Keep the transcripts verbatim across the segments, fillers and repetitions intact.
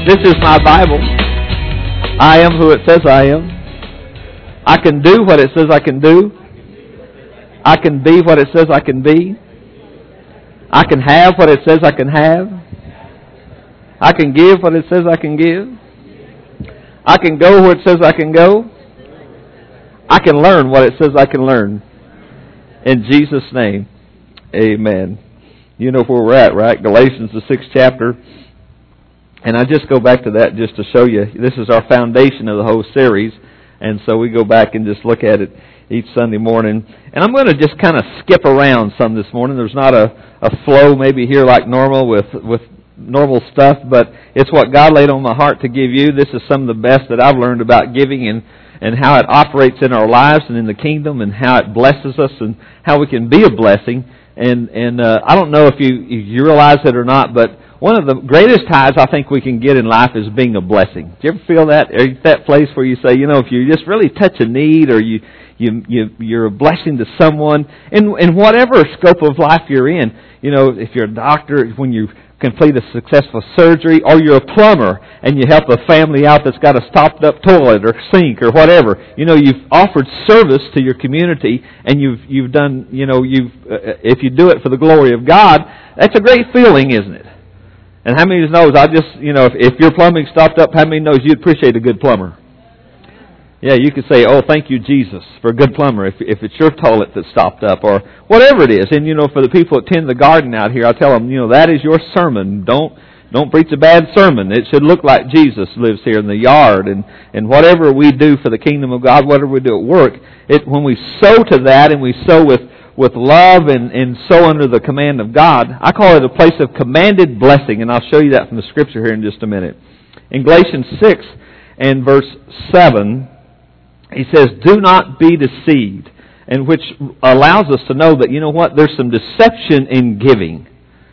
This is my Bible. I am who it says I am. I can do what it says I can do. I can be what it says I can be. I can have what it says I can have. I can give what it says I can give. I can go where it says I can go. I can learn what it says I can learn. In Jesus' name, amen. You know where we're at, right? Galatians, the sixth chapter. And I just go back to that just to show you. This is our foundation of the whole series. And so we go back and just look at it each Sunday morning. And I'm going to just kind of skip around some this morning. There's not a, a flow maybe here like normal with, with normal stuff, but it's what God laid on my heart to give you. This is some of the best that I've learned about giving and, and how it operates in our lives and in the kingdom and how it blesses us and how we can be a blessing. And, and uh, I don't know if you, if you realize it or not, but one of the greatest highs I think we can get in life is being a blessing. Do you ever feel that? Are you at that place where you say, you know, if you just really touch a need or you, you, you, you're a blessing to someone in, in whatever scope of life you're in, you know, if you're a doctor, when you complete a successful surgery, or you're a plumber and you help a family out that's got a stopped-up toilet or sink or whatever. You know, you've offered service to your community, and you've you've done. You know, you've uh, if you do it for the glory of God, that's a great feeling, isn't it? And how many knows? I just you know, if, if your plumbing stopped up, how many knows you'd appreciate a good plumber? Yeah, you could say, "Oh, thank you, Jesus, for a good plumber." If if it's your toilet that stopped up, or whatever it is, and you know, for the people that tend the garden out here, I tell them, you know, that is your sermon. Don't don't preach a bad sermon. It should look like Jesus lives here in the yard, and and whatever we do for the kingdom of God, whatever we do at work, it when we sow to that and we sow with with love and and sow under the command of God, I call it a place of commanded blessing, and I'll show you that from the scripture here in just a minute. In Galatians six and verse seven. He says, do not be deceived, and which allows us to know that, you know what, there's some deception in giving.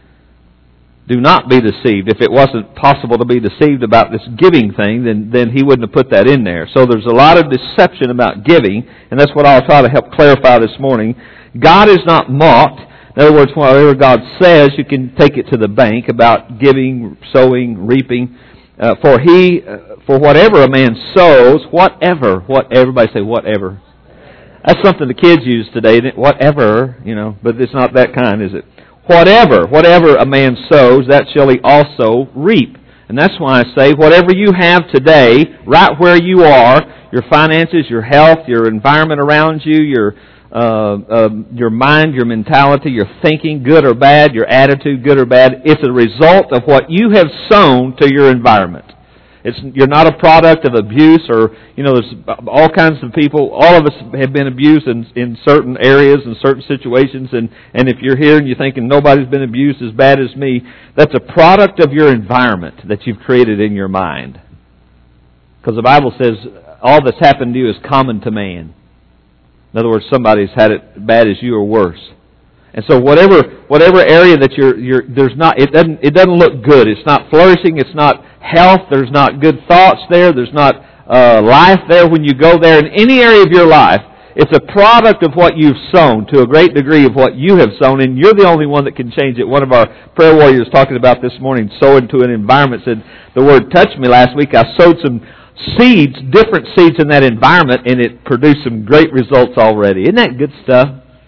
Do not be deceived. If it wasn't possible to be deceived about this giving thing, then, then he wouldn't have put that in there. So there's a lot of deception about giving, and that's what I'll try to help clarify this morning. God is not mocked. In other words, whatever God says, you can take it to the bank about giving, sowing, reaping. Uh, for he, uh, for whatever a man sows, whatever, what everybody say, whatever. That's something the kids use today. Whatever, you know, but it's not that kind, is it? Whatever, whatever a man sows, that shall he also reap. And that's why I say, whatever you have today, right where you are, your finances, your health, your environment around you, your Uh, uh, your mind, your mentality, your thinking, good or bad, your attitude, good or bad, it's a result of what you have sown to your environment. It's you're not a product of abuse, or you know, there's all kinds of people. All of us have been abused in in certain areas and certain situations, and and if you're here and you're thinking nobody's been abused as bad as me, that's a product of your environment that you've created in your mind. Because the Bible says all that's happened to you is common to man. In other words, somebody's had it bad as you or worse. And so whatever whatever area that you're you're there's not it doesn't it doesn't look good. It's not flourishing, it's not health, there's not good thoughts there, there's not uh, life there when you go there in any area of your life. It's a product of what you've sown to a great degree of what you have sown, and you're the only one that can change it. One of our prayer warriors talking about this morning, sowing to an environment, said the word touched me last week. I sowed some seeds, different seeds in that environment, and it produced some great results already. Isn't that good stuff?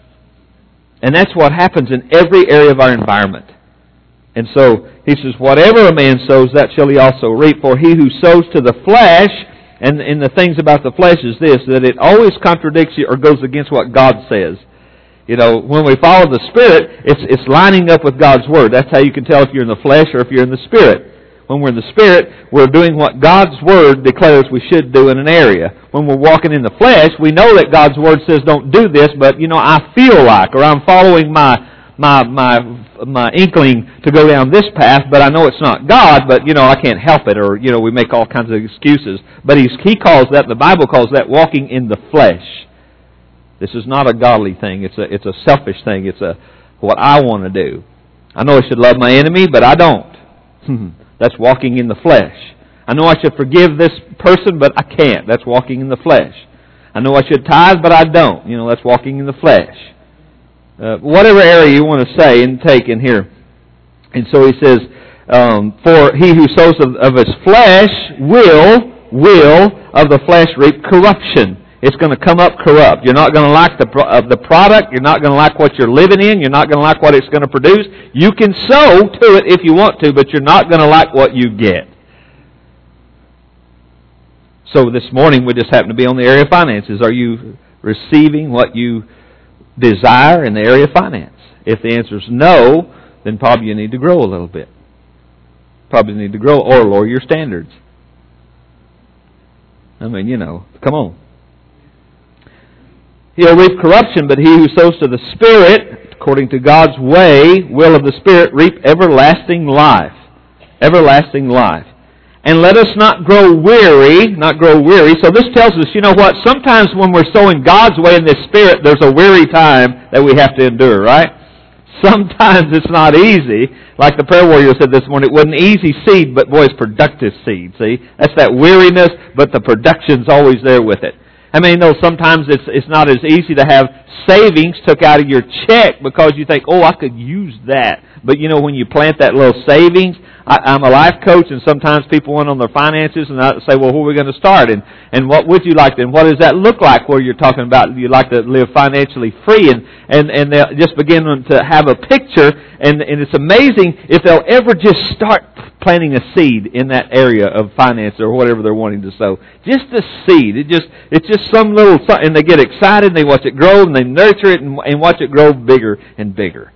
And that's what happens in every area of our environment. And so, he says, whatever a man sows, that shall he also reap. For he who sows to the flesh, and, and the things about the flesh is this, that it always contradicts you or goes against what God says. You know, when we follow the Spirit, it's, it's lining up with God's Word. That's how you can tell if you're in the flesh or if you're in the Spirit. When we're in the Spirit, we're doing what God's Word declares we should do in an area. When we're walking in the flesh, we know that God's Word says don't do this, but, you know, I feel like, or I'm following my my my my inkling to go down this path, but I know it's not God, but, you know, I can't help it, or, you know, we make all kinds of excuses. But he's, he calls that, the Bible calls that walking in the flesh. This is not a godly thing. It's a, it's a selfish thing. It's a what I want to do. I know I should love my enemy, but I don't. That's walking in the flesh. I know I should forgive this person, but I can't. That's walking in the flesh. I know I should tithe, but I don't. You know, that's walking in the flesh. Uh, whatever area you want to say and take in here. And so he says, um, for he who sows of, of his flesh will, will of the flesh reap corruption. It's going to come up corrupt. You're not going to like the uh, the product. You're not going to like what you're living in. You're not going to like what it's going to produce. You can sow to it if you want to, but you're not going to like what you get. So this morning we just happen to be on the area of finances. Are you receiving what you desire in the area of finance? If the answer is no, then probably you need to grow a little bit. Probably need to grow or lower your standards. I mean, you know, come on. He'll reap corruption, but he who sows to the Spirit, according to God's way, will of the Spirit, reap everlasting life. Everlasting life. And let us not grow weary, not grow weary. So this tells us, you know what, sometimes when we're sowing God's way in this Spirit, there's a weary time that we have to endure, right? Sometimes it's not easy. Like the prayer warrior said this morning, it wasn't easy seed, but boy, it's productive seed, see? That's that weariness, but the production's always there with it. I mean, though sometimes it's it's not as easy to have savings took out of your check because you think, oh, I could use that. But you know, when you plant that little savings, I, I'm a life coach, and sometimes people want on their finances, and I say, well, where are we going to start? And and what would you like to? And what does that look like? Where you're talking about you like to live financially free, and and and they just begin to have a picture, and and it's amazing if they'll ever just start planting a seed in that area of finance or whatever they're wanting to sow. Just a seed. It just it's just some little, and they get excited, and they watch it grow, and they nurture it, and, and watch it grow bigger and bigger.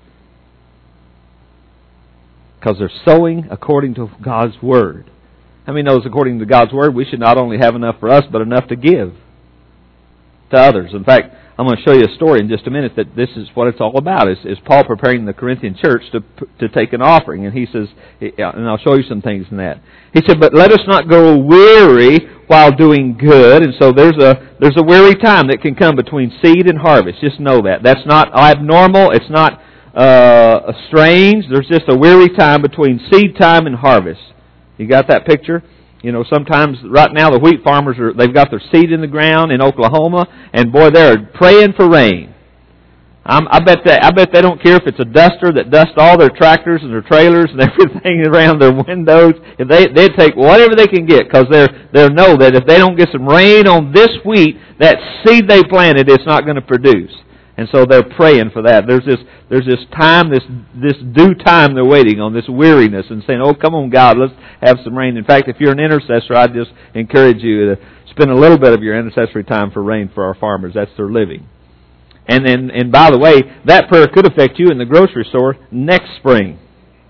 Because they're sowing according to God's Word. How many knows according to God's Word, we should not only have enough for us, but enough to give to others. In fact, I'm going to show you a story in just a minute that this is what it's all about. Is, is Paul preparing the Corinthian church to to take an offering. And he says, and I'll show you some things in that. He said, but let us not grow weary while doing good. And so there's a there's a weary time that can come between seed and harvest. Just know that. That's not abnormal. It's not uh, strange. There's just a weary time between seed time and harvest. You got that picture? You know, sometimes right now the wheat farmers are, they've got their seed in the ground in Oklahoma, and boy, they're praying for rain. I'm, I bet they, I bet they don't care if it's a duster that dusts all their tractors and their trailers and everything around their windows. If they they take whatever they can get, because they're they know that if they don't get some rain on this wheat, that seed they planted, it's not going to produce. And so they're praying for that. There's this there's this time, this this due time they're waiting on, this weariness, and saying, oh, come on, God, let's have some rain. In fact, if you're an intercessor, I just encourage you to spend a little bit of your intercessory time for rain for our farmers. That's their living. And then, and by the way, that prayer could affect you in the grocery store next spring.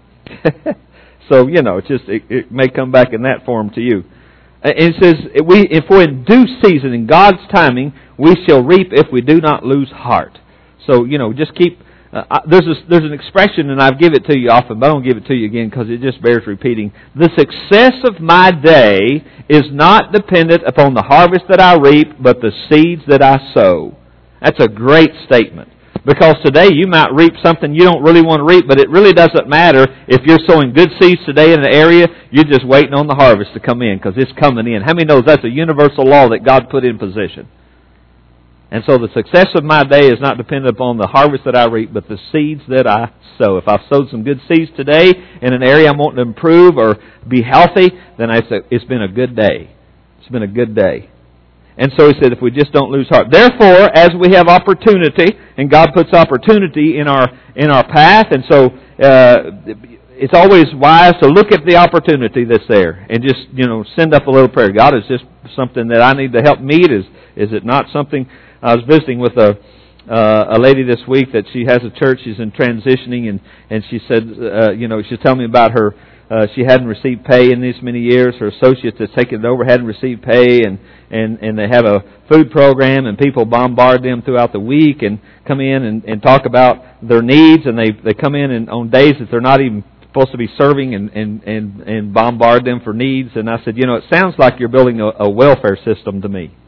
So, you know, it just it, it may come back in that form to you. And it says, we, if we're in due season, in God's timing, we shall reap if we do not lose heart. So, you know, just keep, uh, there's a, there's an expression, and I've given it to you often, but I don't give it to you again because it just bears repeating. The success of my day is not dependent upon the harvest that I reap, but the seeds that I sow. That's a great statement. Because today you might reap something you don't really want to reap, but it really doesn't matter if you're sowing good seeds today in an area, you're just waiting on the harvest to come in because it's coming in. How many knows that's a universal law that God put in position? And so the success of my day is not dependent upon the harvest that I reap, but the seeds that I sow. If I've sowed some good seeds today in an area I'm wanting to improve or be healthy, then it's been a good day. It's been a good day. And so he said, if we just don't lose heart. Therefore, as we have opportunity, and God puts opportunity in our in our path, and so uh, it's always wise to look at the opportunity that's there and just, you know, send up a little prayer. God, is this something that I need to help meet? Is is it not something? I was visiting with a uh, a lady this week that she has a church. She's in transitioning, and and she said, uh, you know, she's telling me about her. Uh, she hadn't received pay in these many years. Her associate that's taken it over hadn't received pay, and, and, and they have a food program, and people bombard them throughout the week and come in and, and talk about their needs, and they, they come in and on days that they're not even supposed to be serving and, and, and, and bombard them for needs. And I said, you know, it sounds like you're building a, a welfare system to me.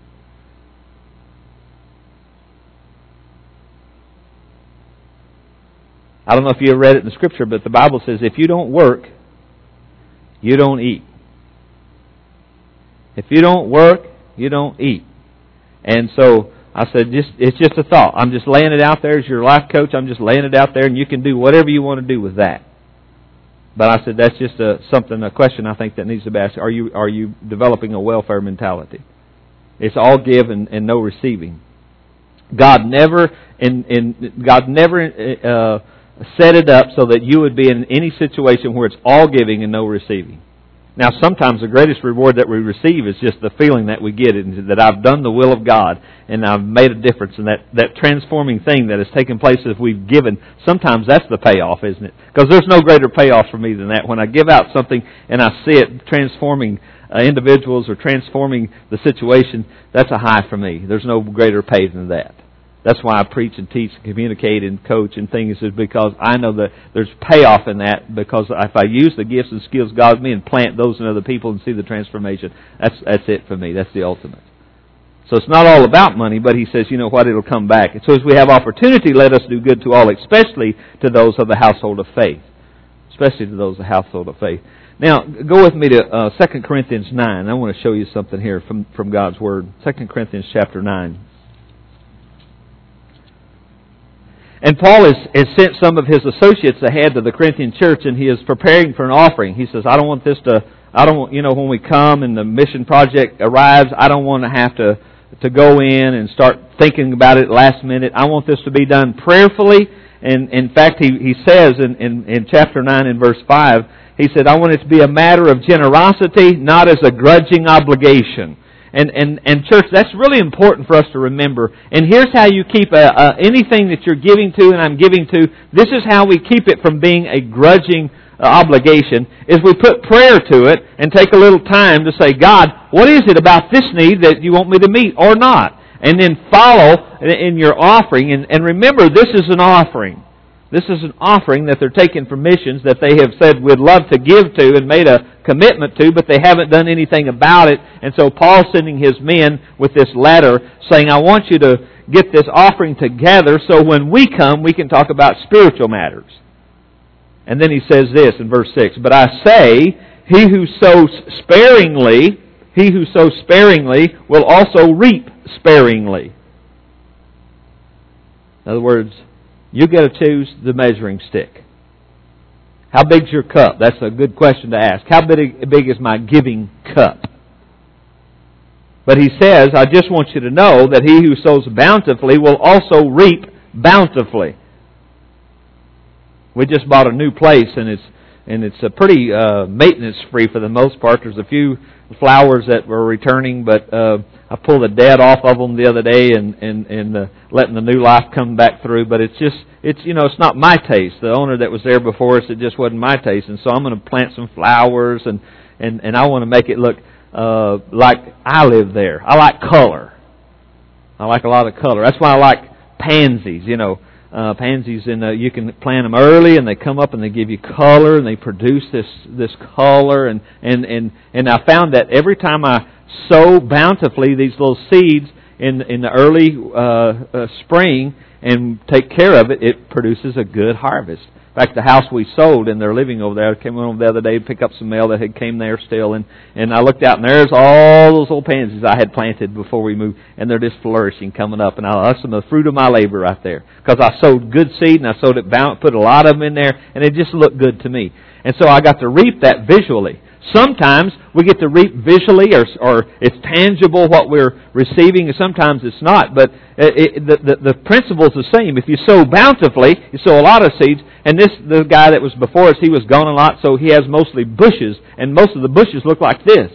I don't know if you ever read it in the Scripture, but the Bible says if you don't work, you don't eat. If you don't work, you don't eat. And so I said, just it's just a thought. I'm just laying it out there as your life coach. I'm just laying it out there, and you can do whatever you want to do with that. But I said, that's just a, something, a question I think that needs to be asked. Are you, are you developing a welfare mentality? It's all give and, and no receiving. God never, in, in, God never uh, set it up so that you would be in any situation where it's all giving and no receiving. Now, sometimes the greatest reward that we receive is just the feeling that we get, that I've done the will of God and I've made a difference, and that, that transforming thing that has taken place as we've given. Sometimes that's the payoff, isn't it? Because there's no greater payoff for me than that. When I give out something and I see it transforming uh, individuals or transforming the situation, that's a high for me. There's no greater pay than that. That's why I preach and teach and communicate and coach and things, is because I know that there's payoff in that, because if I use the gifts and skills God gives me and plant those in other people and see the transformation, that's that's it for me. That's the ultimate. So it's not all about money, but he says, you know what, it'll come back. And so as we have opportunity, let us do good to all, especially to those of the household of faith. Especially to those of the household of faith. Now, go with me to uh, Second Corinthians nine. I want to show you something here from, from God's Word. Second Corinthians chapter nine. And Paul has, has sent some of his associates ahead to the Corinthian church, and he is preparing for an offering. He says, I don't want this to, I don't want, you know, when we come and the mission project arrives, I don't want to have to, to go in and start thinking about it last minute. I want this to be done prayerfully. And in fact, he, he says in, in, in chapter nine and verse five, he said, I want it to be a matter of generosity, not as a grudging obligation. And, and, and church, that's really important for us to remember. And here's how you keep a, a, anything that you're giving to and I'm giving to, this is how we keep it from being a grudging uh, obligation, is we put prayer to it and take a little time to say, God, what is it about this need that you want me to meet or not? And then follow in your offering. And, and remember, this is an offering. This is an offering that they're taking for missions that they have said we'd love to give to and made a commitment to, but they haven't done anything about it. And so Paul's sending his men with this letter saying, I want you to get this offering together so when we come, we can talk about spiritual matters. And then he says this in verse six, but I say, he who sows sparingly, he who sows sparingly will also reap sparingly. In other words, you got to choose the measuring stick. How big's your cup? That's a good question to ask. How big, big is my giving cup? But he says, I just want you to know that he who sows bountifully will also reap bountifully. We just bought a new place, and it's and it's a pretty uh, maintenance free for the most part. There's a few flowers that were returning, but uh, I pulled the dead off of them the other day, and and and uh, letting the new life come back through. But it's just it's you know it's not my taste. The owner that was there before us, it just wasn't my taste, and so I'm going to plant some flowers, and and and I want to make it look uh, like I live there. I like color. I like a lot of color. That's why I like pansies. You know. Uh, pansies, and uh, you can plant them early, and they come up and they give you color, and they produce this this color, and and and and I found that every time I sow bountifully these little seeds in in the early uh, uh, spring and take care of it, it produces a good harvest. In fact, the house we sold, and they're living over there. I came over the other day to pick up some mail that had came there still, and, and I looked out, and there's all those old pansies I had planted before we moved, and they're just flourishing, coming up, and I, that's the fruit of my labor right there, because I sowed good seed, and I sowed it, bound, put a lot of them in there, and it just looked good to me. And so I got to reap that visually. Sometimes we get to reap visually, or, or it's tangible what we're receiving, and sometimes it's not. But it, it, the, the, the principle is the same. If you sow bountifully, you sow a lot of seeds. And this the guy that was before us, he was gone a lot, so he has mostly bushes, and most of the bushes look like this.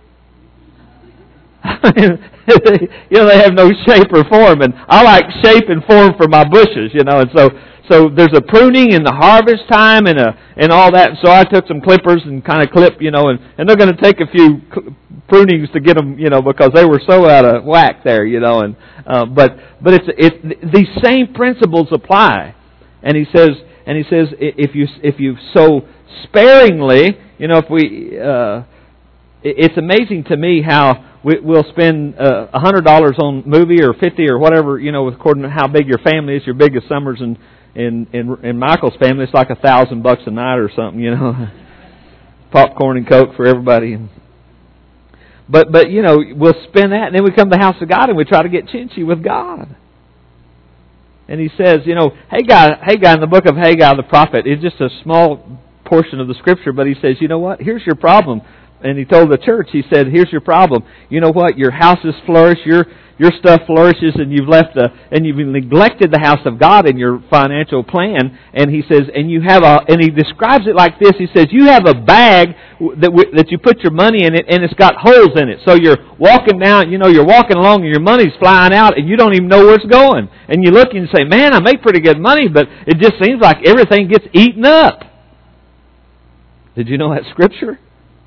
You know, they have no shape or form, and I like shape and form for my bushes, you know, and so so there's a pruning in the harvest time and a and all that. So I took some clippers and kind of clip, you know, and, and they're going to take a few prunings to get them, you know, because they were so out of whack there, you know, and uh, but but it's it these same principles apply, and he says and he says if you if you sow sparingly, you know, if we uh, it's amazing to me how we'll spend uh, one hundred dollars on movie or fifty or whatever, you know, according to how big your family is. Your biggest summers in in in, in Michael's family, it's like a thousand bucks a night or something, you know, popcorn and Coke for everybody. But but you know, we'll spend that, and then we come to the house of God and we try to get chinchy with God. And he says, you know, Haggai, Haggai in the book of Haggai the prophet is just a small portion of the Scripture, but he says, you know what? Here's your problem. And he told the church, he said, here's your problem. You know what? Your houses flourish, your your stuff flourishes, and you've left a, and you've neglected the house of God in your financial plan. And he says, and you have a, and he describes it like this. He says, you have a bag that that you put your money in it, and it's got holes in it. So you're walking down, you know, you're walking along, and your money's flying out, and you don't even know where it's going. And you look and you say, man, I make pretty good money, but it just seems like everything gets eaten up. Did you know that Scripture?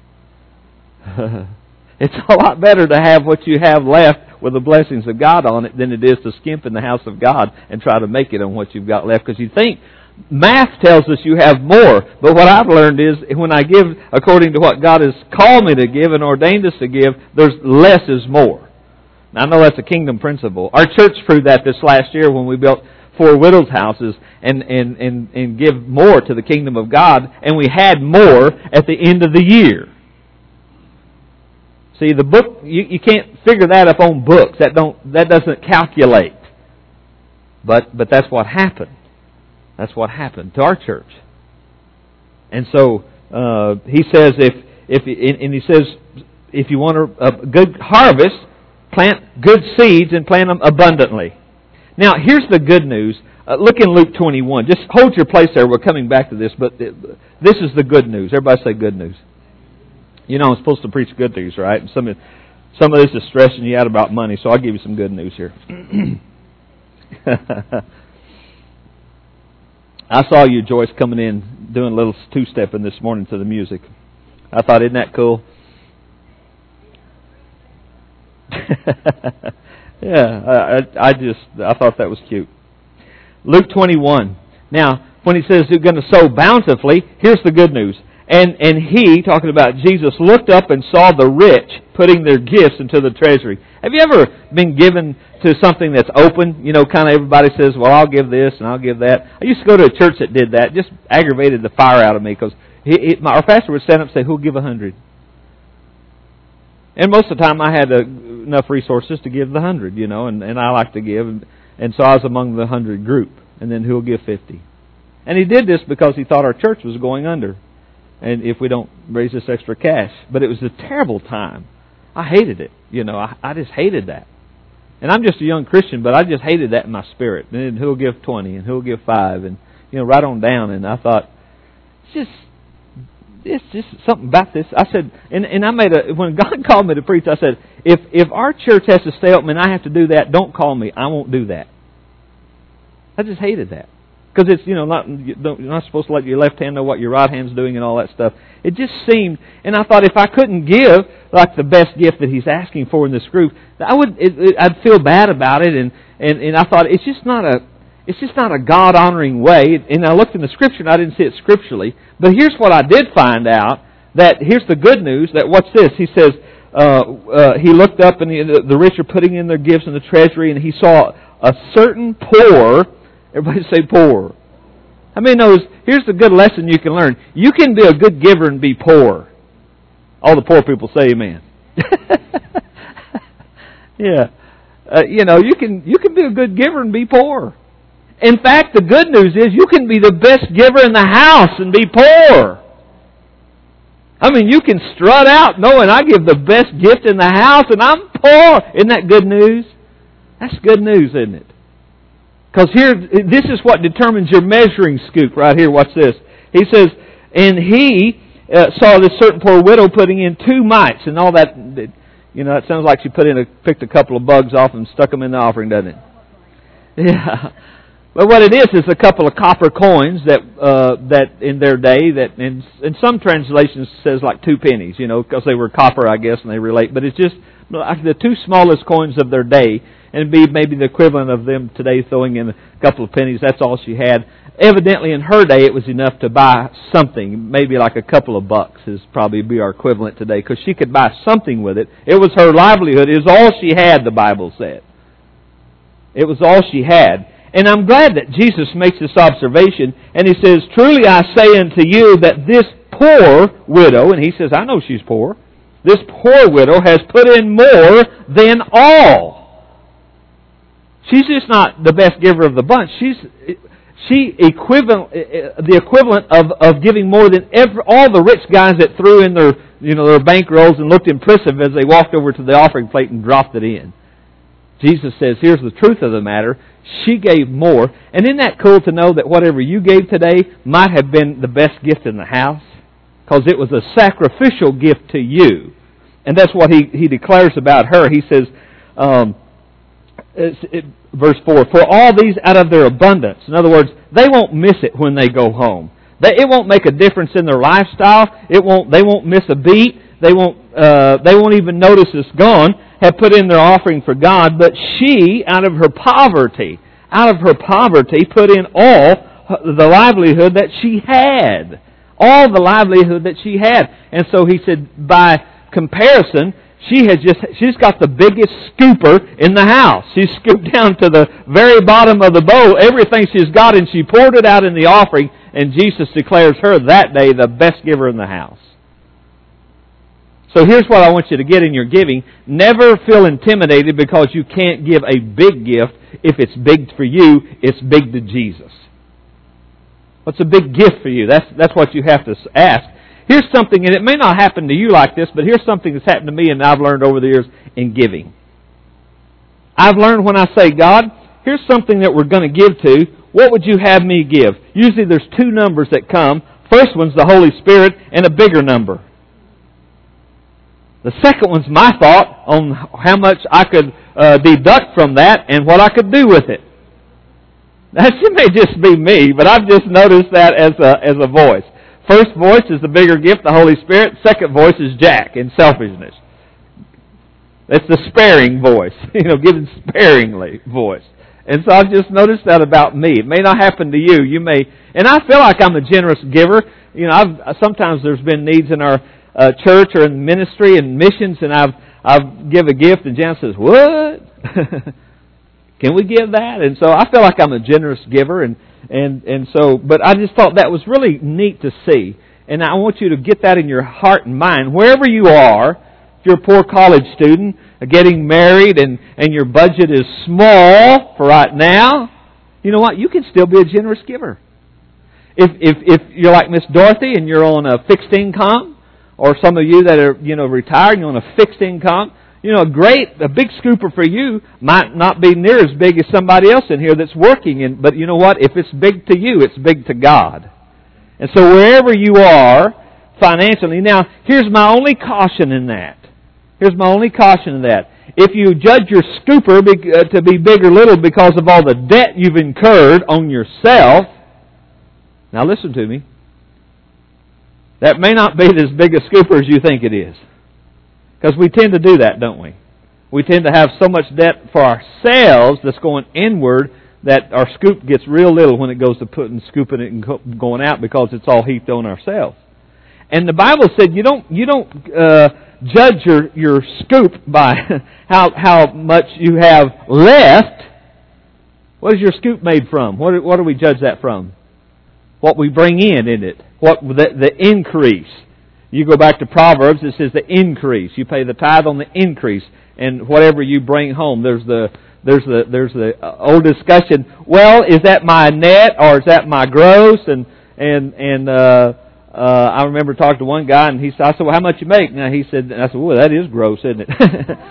It's a lot better to have what you have left with the blessings of God on it than it is to skimp in the house of God and try to make it on what you've got left. Because you think, math tells us you have more. But what I've learned is when I give according to what God has called me to give and ordained us to give, there's less is more. Now, I know that's a kingdom principle. Our church proved that this last year when we built four widows' houses and, and, and, and give more to the kingdom of God. And we had more at the end of the year. See, the book, you, you can't figure that up on books. That don't that doesn't calculate. But but that's what happened. That's what happened to our church. And so uh, he says if if and he says if you want a, a good harvest, plant good seeds and plant them abundantly. Now here's the good news. Uh, look in Luke twenty-one. Just hold your place there. We're coming back to this, but this is the good news. Everybody say good news. You know I'm supposed to preach good news, right? And some of, some of this is stressing you out about money, so I'll give you some good news here. I saw you, Joyce, coming in, doing a little two-stepping this morning to the music. I thought, isn't that cool? Yeah, I, I just, I thought that was cute. Luke twenty-one. Now, when he says you're going to sow bountifully, here's the good news. And and he, talking about Jesus, looked up and saw the rich putting their gifts into the treasury. Have you ever been given to something that's open? You know, kind of everybody says, well, I'll give this and I'll give that. I used to go to a church that did that. It just aggravated the fire out of me because he, he, our pastor would stand up and say, who'll give a hundred? And most of the time I had a, enough resources to give the hundred, you know, and, and I like to give. And, and so I was among the hundred group. And then who'll give fifty? And he did this because he thought our church was going under. And if we don't raise this extra cash. But it was a terrible time. I hated it. You know, I, I just hated that. And I'm just a young Christian, but I just hated that in my spirit. And then who'll give twenty and who'll give five and, you know, right on down. And I thought, it's just, it's just something about this. I said, and, and I made a, when God called me to preach, I said, if, if our church has to stay open and I have to do that, don't call me. I won't do that. I just hated that. Because it's, you know, not, you're not supposed to let your left hand know what your right hand's doing and all that stuff. It just seemed, and I thought if I couldn't give like the best gift that he's asking for in this group, I would, it, it, I'd feel bad about it. And, and, and I thought it's just not a, it's just not a God honoring way. And I looked in the Scripture and I didn't see it scripturally. But here's what I did find out. That here's the good news. That what's this? He says uh, uh, he looked up and he, the, the rich are putting in their gifts in the treasury, and he saw a certain poor. Everybody say poor. How many knows, here's the good lesson you can learn. You can be a good giver and be poor. All the poor people say amen. Yeah. Uh, you know, you can you can be a good giver and be poor. In fact, the good news is you can be the best giver in the house and be poor. I mean, you can strut out knowing I give the best gift in the house and I'm poor. Isn't that good news? That's good news, isn't it? Because here, this is what determines your measuring scoop right here. Watch this. He says, and he uh, saw this certain poor widow putting in two mites. And all that, you know, it sounds like she put in a, picked a couple of bugs off and stuck them in the offering, doesn't it? Yeah. But what it is is a couple of copper coins that uh, that in their day, that in, in some translations says like two pennies, you know, because they were copper, I guess, and they relate. But it's just like the two smallest coins of their day. And it'd be maybe the equivalent of them today throwing in a couple of pennies. That's all she had. Evidently, in her day, it was enough to buy something. Maybe like a couple of bucks is probably be our equivalent today, because she could buy something with it. It was her livelihood. It was all she had, the Bible said. It was all she had. And I'm glad that Jesus makes this observation. And He says, truly I say unto you that this poor widow, and He says, I know she's poor, this poor widow has put in more than all. She's just not the best giver of the bunch. She's she equivalent, the equivalent of, of giving more than every, all the rich guys that threw in their, you know, their bankrolls and looked impressive as they walked over to the offering plate and dropped it in. Jesus says, here's the truth of the matter. She gave more. And isn't that cool to know that whatever you gave today might have been the best gift in the house? Because it was a sacrificial gift to you. And that's what he, he declares about her. He says, um, it's, it, verse four, for all these out of their abundance. In other words, they won't miss it when they go home. They, it won't make a difference in their lifestyle. It won't. They won't miss a beat. They won't. Uh, they won't even notice it's gone. Have put in their offering for God, but she, out of her poverty, out of her poverty, put in all the livelihood that she had, all the livelihood that she had. And so he said, by comparison, she has just she's got the biggest scooper in the house. She's scooped down to the very bottom of the bowl, everything she's got, and she poured it out in the offering. And Jesus declares her that day the best giver in the house. So here's what I want you to get in your giving. Never feel intimidated because you can't give a big gift. If it's big for you, it's big to Jesus. What's a big gift for you? That's, that's what you have to ask. Here's something, and it may not happen to you like this, but here's something that's happened to me and I've learned over the years in giving. I've learned when I say, God, here's something that we're going to give to, what would you have me give? Usually there's two numbers that come. First one's the Holy Spirit and a bigger number. The second one's my thought on how much I could uh, deduct from that and what I could do with it. That may just be me, but I've just noticed that as a as a voice. First voice is the bigger gift, the Holy Spirit. Second voice is Jack in selfishness. It's the sparing voice, you know, giving sparingly voice. And so I've just noticed that about me. It may not happen to you. You may, and I feel like I'm a generous giver. You know, I've sometimes there's been needs in our Uh, church or in ministry and missions, and I've I've give a gift, and Jan says, "What? Can we give that?" And so I feel like I'm a generous giver, and and and so. But I just thought that was really neat to see, and I want you to get that in your heart and mind, wherever you are. If you're a poor college student, getting married, and and your budget is small for right now, you know what? You can still be a generous giver. If if if you're like Miss Dorothy and you're on a fixed income. Or some of you that are, you know, retired and you're on a fixed income, you know, a great, a big scooper for you might not be near as big as somebody else in here that's working. In, but you know what? If it's big to you, it's big to God. And so wherever you are financially, now here's my only caution in that. Here's my only caution in that. If you judge your scooper to be big or little because of all the debt you've incurred on yourself, now listen to me. That may not be as big a scooper as you think it is. Because we tend to do that, don't we? We tend to have so much debt for ourselves that's going inward that our scoop gets real little when it goes to putting, scooping it and going out because it's all heaped on ourselves. And the Bible said you don't you don't uh, judge your, your scoop by how how much you have left. What is your scoop made from? What what do we judge that from? What we bring in, isn't it? What the, the increase. You go back to Proverbs, it says the increase. You pay the tithe on the increase, and whatever you bring home. There's the there's the there's the old discussion. Well, is that my net or is that my gross? And and and uh, uh, I remember talking to one guy, and he said, I said, well, how much you make? And he said, and I said, well, that is gross, isn't it?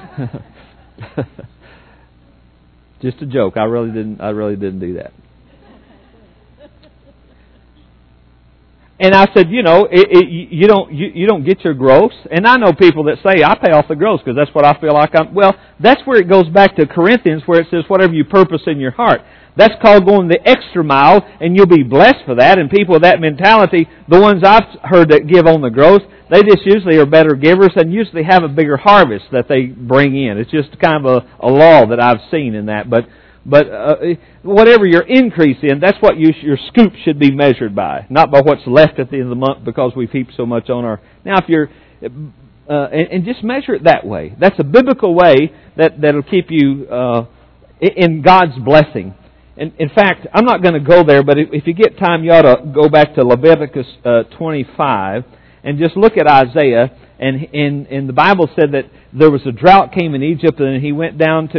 Just a joke. I really didn't. I really didn't do that. And I said, you know, it, it, you don't you, you don't get your gross. And I know people that say, I pay off the gross because that's what I feel like I'm... Well, that's where it goes back to Corinthians where it says, whatever you purpose in your heart. That's called going the extra mile, and you'll be blessed for that. And people with that mentality, the ones I've heard that give on the gross, they just usually are better givers and usually have a bigger harvest that they bring in. It's just kind of a, a law that I've seen in that. But... But uh, whatever your increase in, that's what you, your scoop should be measured by, not by what's left at the end of the month because we've heaped so much on our... Now, if you're... Uh, and, and just measure it that way. That's a biblical way that, that'll keep you uh, in God's blessing. And in fact, I'm not going to go there, but if, if you get time, you ought to go back to Leviticus uh, twenty-five and just look at Isaiah. And, and, and the Bible said that there was a drought came in Egypt, and he went down to...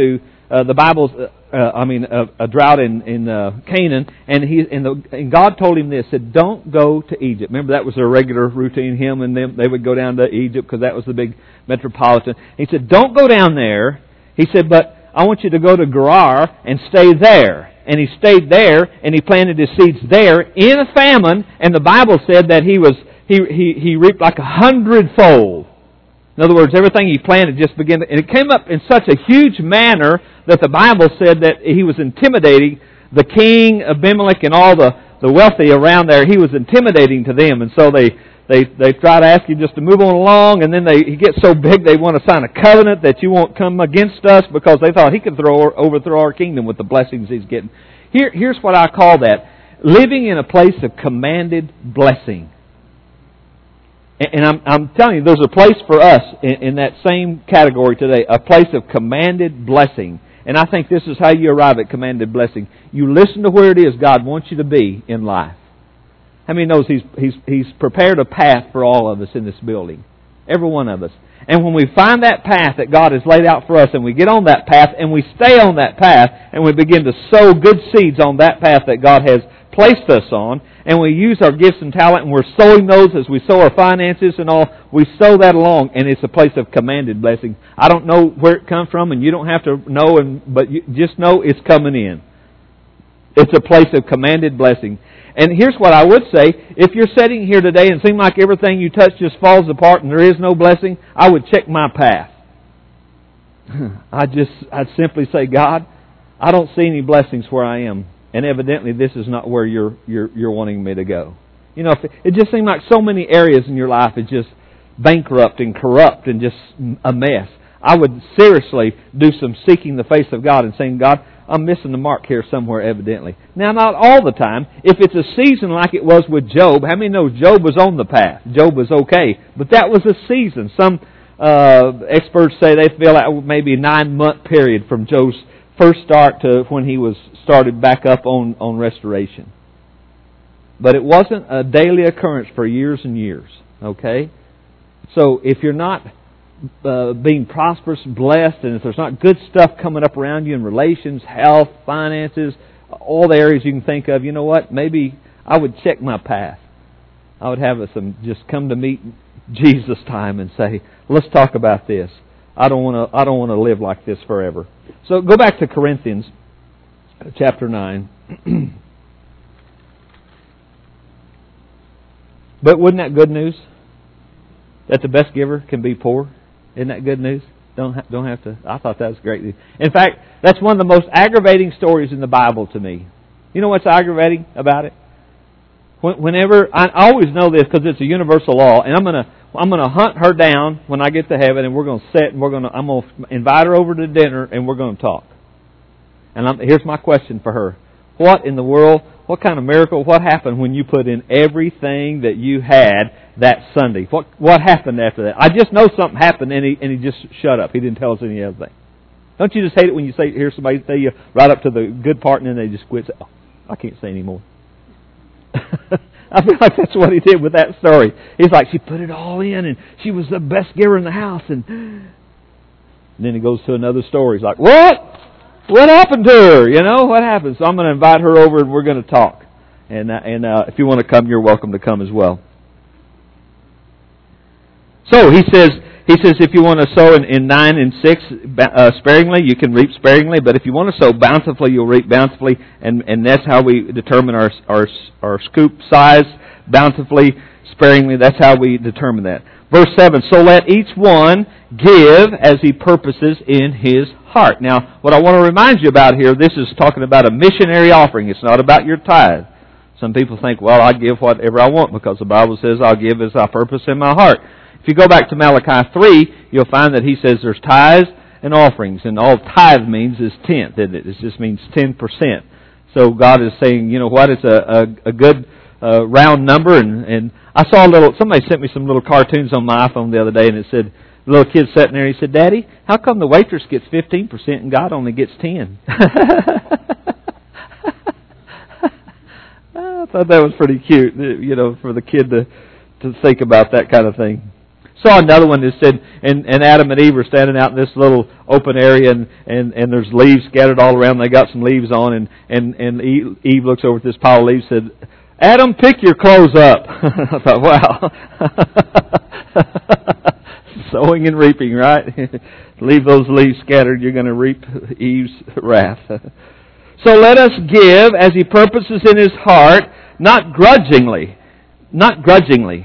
uh, the Bible's, uh, uh, I mean, a, a drought in in uh, Canaan, and he and, the, and God told him this: said, "Don't go to Egypt." Remember, that was their regular routine. Him and them, they would go down to Egypt because that was the big metropolitan. He said, "Don't go down there." He said, "But I want you to go to Gerar and stay there." And he stayed there, and he planted his seeds there in a famine. And the Bible said that he was he he he reaped like a hundredfold. In other words, everything he planted just began to, and it came up in such a huge manner that the Bible said that he was intimidating the king, Abimelech, and all the, the wealthy around there. He was intimidating to them, and so they, they, they try to ask him just to move on along, and then they, he gets so big they want to sign a covenant that you won't come against us because they thought he could throw overthrow our kingdom with the blessings he's getting. Here, here's what I call that: living in a place of commanded blessing. And I'm, I'm telling you, there's a place for us in, in that same category today, a place of commanded blessing. And I think this is how you arrive at commanded blessing. You listen to where it is God wants you to be in life. How many knows He's, He's, He's prepared a path for all of us in this building? Every one of us. And when we find that path that God has laid out for us, and we get on that path, and we stay on that path, and we begin to sow good seeds on that path that God has placed us on, and we use our gifts and talent, and we're sowing those as we sow our finances and all, we sow that along, and it's a place of commanded blessing. I don't know where it comes from, and you don't have to know, and but you just know it's coming in. It's a place of commanded blessing. And here's what I would say: if you're sitting here today and it seems like everything you touch just falls apart and there is no blessing, I would check my path. I just, I'd simply say, God, I don't see any blessings where I am. And evidently, this is not where you're you're you're wanting me to go. You know, if it, it just seems like so many areas in your life is just bankrupt and corrupt and just a mess. I would seriously do some seeking the face of God and saying, God, I'm missing the mark here somewhere, evidently. Now, not all the time. If it's a season like it was with Job, how many know Job was on the path? Job was okay, but that was a season. Some uh, experts say they feel like maybe a nine-month period from Job's first start to when he was started back up on, on restoration. But it wasn't a daily occurrence for years and years, okay? So if you're not uh, being prosperous, blessed, and if there's not good stuff coming up around you in relations, health, finances, all the areas you can think of, you know what? Maybe I would check my path. I would have some just come to meet Jesus time and say, let's talk about this. I don't want to. I don't want to live like this forever. So go back to Corinthians, chapter nine. But wasn't that good news? That the best giver can be poor. Isn't that good news? Don't ha- don't have to. I thought that was great news. In fact, that's one of the most aggravating stories in the Bible to me. You know what's aggravating about it? Whenever I always know this because it's a universal law, and I'm gonna I'm gonna hunt her down when I get to heaven, and we're gonna sit and we're gonna I'm gonna invite her over to dinner, and we're gonna talk. And I'm, here's my question for her: what in the world? What kind of miracle? What happened when you put in everything that you had that Sunday? What what happened after that? I just know something happened, and he and he just shut up. He didn't tell us any other thing. Don't you just hate it when you say hear somebody tell you right up to the good part, and then they just quit? Say, oh, I can't say anymore. I feel like that's what he did with that story. He's like, she put it all in, and she was the best giver in the house. And, and then he goes to another story. He's like, what? What happened to her? You know, what happened? So I'm going to invite her over, and we're going to talk. And uh, and uh, if you want to come, you're welcome to come as well. So he says, he says, if you want to sow in, in nine and six uh, sparingly, you can reap sparingly. But if you want to sow bountifully, you'll reap bountifully. And, and that's how we determine our, our our scoop size, bountifully, sparingly. That's how we determine that. Verse seven, so let each one give as he purposes in his heart. Now, what I want to remind you about here, this is talking about a missionary offering. It's not about your tithe. Some people think, well, I give whatever I want because the Bible says I'll give as I purpose in my heart. If you go back to Malachi three, you'll find that he says there's tithes and offerings, and all tithe means is tenth, isn't it? It just means ten percent. So God is saying, you know what, it's a, a, a good uh, round number, and, and I saw a little, somebody sent me some little cartoons on my iPhone the other day, and it said, the little kid sitting there, he said, Daddy, how come the waitress gets fifteen percent and God only gets ten? I thought that was pretty cute, you know, for the kid to, to think about that kind of thing. Saw another one that said, and, and Adam and Eve were standing out in this little open area, and, and, and there's leaves scattered all around. They got some leaves on, and, and, and Eve, Eve looks over at this pile of leaves and said, Adam, pick your clothes up. I thought, wow. Sowing and reaping, right? Leave those leaves scattered, you're going to reap Eve's wrath. So let us give as He purposes in His heart, not grudgingly. Not grudgingly.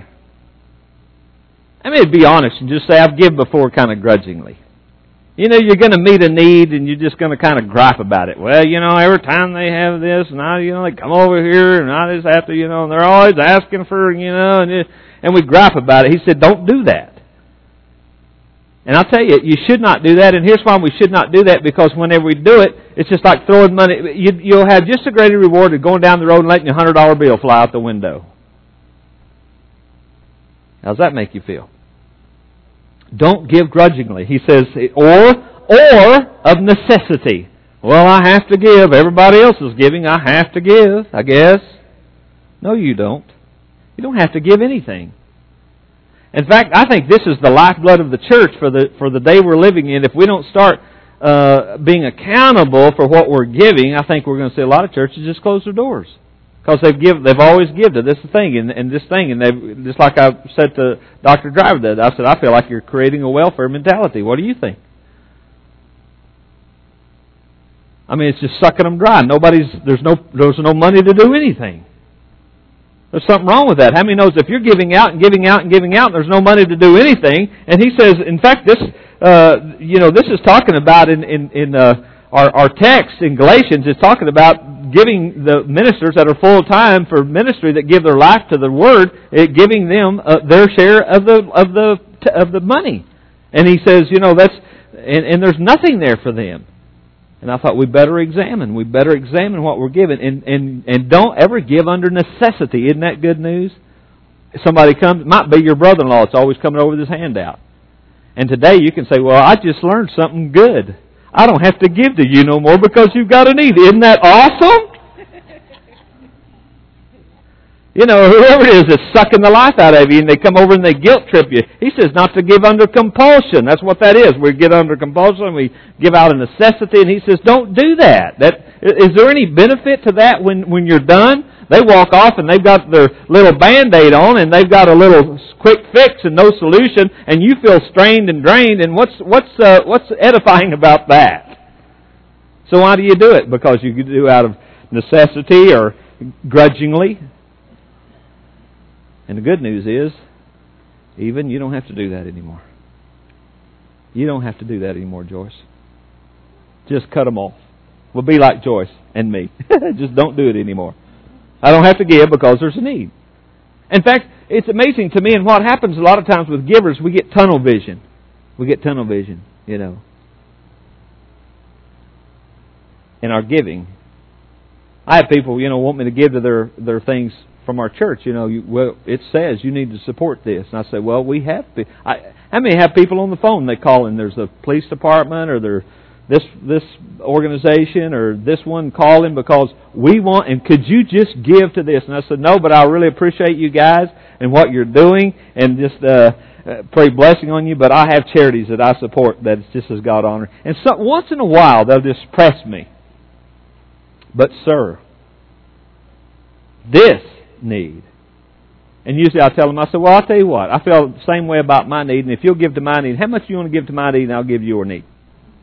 I mean, be honest and just say, I've given before kind of grudgingly. You know, you're going to meet a need and you're just going to kind of gripe about it. Well, you know, every time they have this, and I, you know, they come over here and I just have to, you know, and they're always asking for, you know, and, it, and we gripe about it. He said, don't do that. And I'll tell you, you should not do that. And here's why we should not do that, because whenever we do it, it's just like throwing money. You, you'll have just a greater reward of going down the road and letting your one hundred dollar bill fly out the window. How does that make you feel? Don't give grudgingly. He says, or, or of necessity. Well, I have to give. Everybody else is giving. I have to give, I guess. No, you don't. You don't have to give anything. In fact, I think this is the lifeblood of the church for the for the day we're living in. If we don't start uh, being accountable for what we're giving, I think we're going to see a lot of churches just close their doors. Because they've give, they've always given to this thing and, and this thing, and they've just like I said to Doctor Driver that I said, I feel like you're creating a welfare mentality. What do you think? I mean, it's just sucking them dry. Nobody's there's no there's no money to do anything. There's something wrong with that. How many knows if you're giving out and giving out and giving out, and there's no money to do anything? And he says, in fact, this uh, you know this is talking about in in in uh, our our text in Galatians is talking about giving the ministers that are full time for ministry that give their life to the Word, it giving them uh, their share of the of the of the money. And he says, you know, that's and, and there's nothing there for them. And I thought we better examine. We better examine what we're giving, and and and don't ever give under necessity. Isn't that good news? Somebody comes, it might be your brother-in-law. It's always coming over with his handout. And today you can say, well, I just learned something good. I don't have to give to you no more because you've got a need. Isn't that awesome? You know, whoever it is that's sucking the life out of you, and they come over and they guilt trip you. He says not to give under compulsion. That's what that is. We get under compulsion, we give out a necessity, and he says don't do that. That is there any benefit to that when, when you're done? They walk off and they've got their little Band-Aid on and they've got a little quick fix and no solution, and you feel strained and drained, and what's what's uh, what's edifying about that? So why do you do it? Because you do out of necessity or grudgingly. And the good news is, even you don't have to do that anymore. You don't have to do that anymore, Joyce. Just cut them off. Well, be like Joyce and me. Just don't do it anymore. I don't have to give because there's a need. In fact, it's amazing to me, and what happens a lot of times with givers, we get tunnel vision. We get tunnel vision, you know, in our giving. I have people, you know, want me to give to their, their things from our church. You know, you, well, it says you need to support this. And I say, well, we have to. I, I may have people on the phone, they call in. There's a police department or there, this this organization or this one calling because we want, and could you just give to this? And I said, no, but I really appreciate you guys and what you're doing and just uh, uh, pray blessing on you. But I have charities that I support that it's just as God honoring. And so once in a while they'll just press me. But sir, this need. And usually I tell them, I say, well, I'll tell you what, I feel the same way about my need, and if you'll give to my need, how much do you want to give to my need, and I'll give you your need.